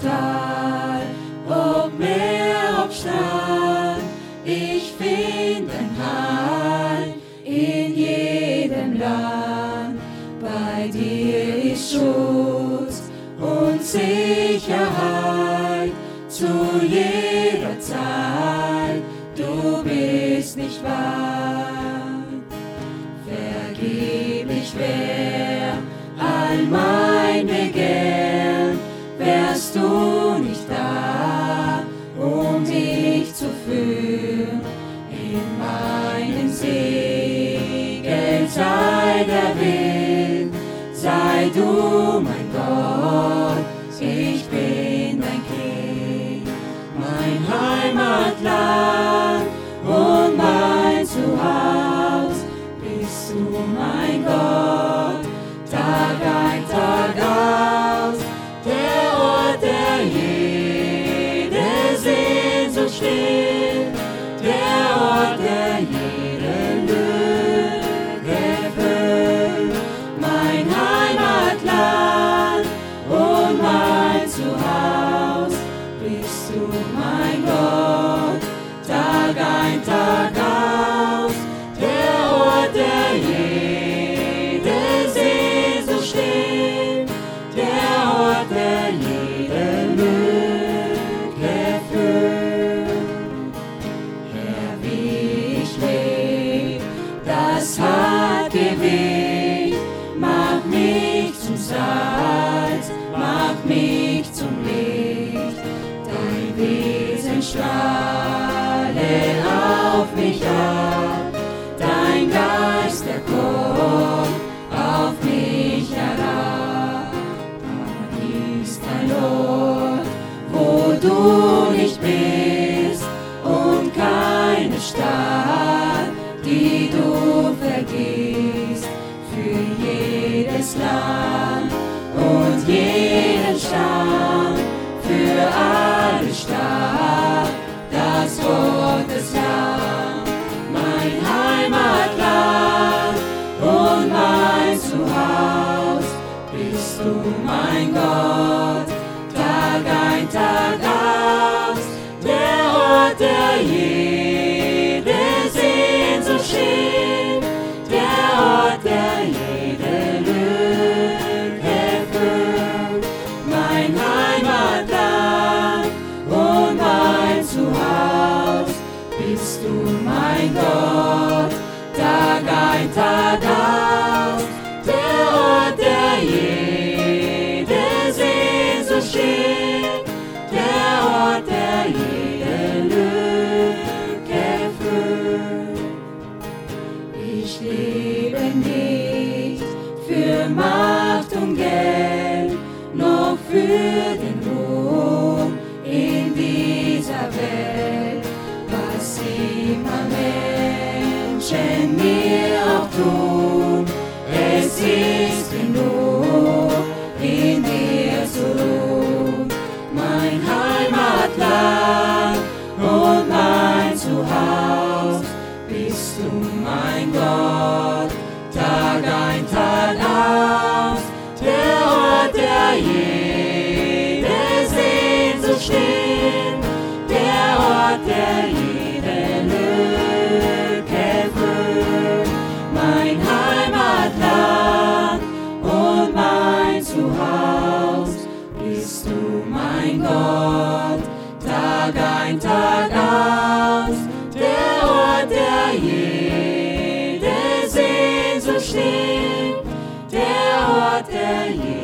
Tal, ob Meer, ob Strand, ich find ein Heil in jedem Land. Bei dir ist Schutz und Sicherheit zu jeder Zeit. Du bist nicht weit. Vergib ich wär all mein Begehren, wärst du nicht da, um dich zu führen. In meinem Segel sei der Wind, sei du mein Gott, ich bin dein Kind, mein Heimatland und mein Zuhause, bist du mein Gott, Tag ein, Tag aus, der Ort, der jede Sehnsucht stillt, der Ort, der jede Lücke füllt, mein Heimatland und mein Zuhause, bist du mein Gott, Tag ein, Tag aus, der Ort, der jede Sehnsucht stillt, der Ort, der jede Lücke füllt. Herr, wie ich leb, das hat Gewicht, mach mich zum Salz, mach mich zum Licht, dein Wesen strahle auf mich ab, dein Geist, der kommt auf mich herab. Da ist ein Ort, wo du nicht bist, und keine Stadt, die du vergisst, für jedes Land und jeden Stamm, für alle Stadt, das Gotteslamm, mein Heimatland und mein Zuhause, bist du mein Gott, Tag ein, Tag aus, der Ort, der jede Sehnsucht stillt, der Ort, der jede Lücke füllt, mein Heimatland und mein Zuhause, bist du mein Gott, Tag ein, Tag aus, der Ort, der jede Sehnsucht stillt, der Ort, der jede Lücke füllt. Ich lebe nicht für Macht und Geld, noch für den Ruhm in dieser Welt, was immer Menschen mir auch tun, es ist genug, in dir zu ruhen, mein Heimatland und mein Zuhause, bist du mein Gott, Tag ein, Tag aus, der Ort, der jede Sehnsucht stillt, der Ort, der jede Lücke füllt, mein Heimatland und mein Zuhause, bist du mein Gott, Tag ein, Tag aus, der Ort, der jede Sehnsucht stillt, der Ort, der jede